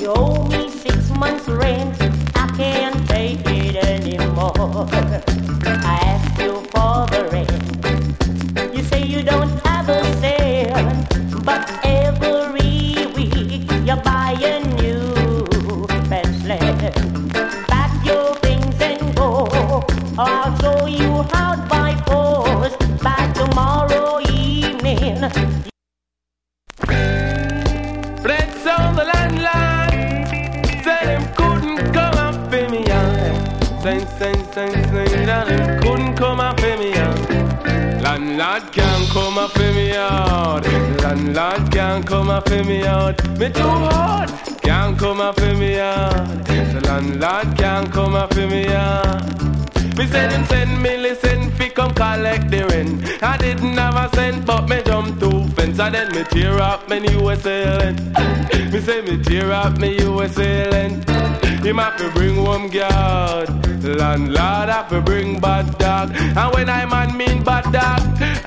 You owe me 6 months rent, I can't take it anymore. I asked you for the rent, you say you don't have a cent, but every week you buy a new Bentley. Pack your things and go, I'll show you how by force by tomorrow evening. Flex on the landline, said him couldn't come up for me, sing, that him couldn't come up for me, Landlord can't come up for me out. Landlord can't come up for me out. Me too hard, can't come up for me out. The landlord can't come up for me out. Me said him send me listen fi come collect the rent. I didn't have a cent but me jump two fence. And then me tear up me USA lent. Me say me tear up me USA lent. Him have to bring home guard. Landlord have to bring bad dog. And when I man mean bad dog,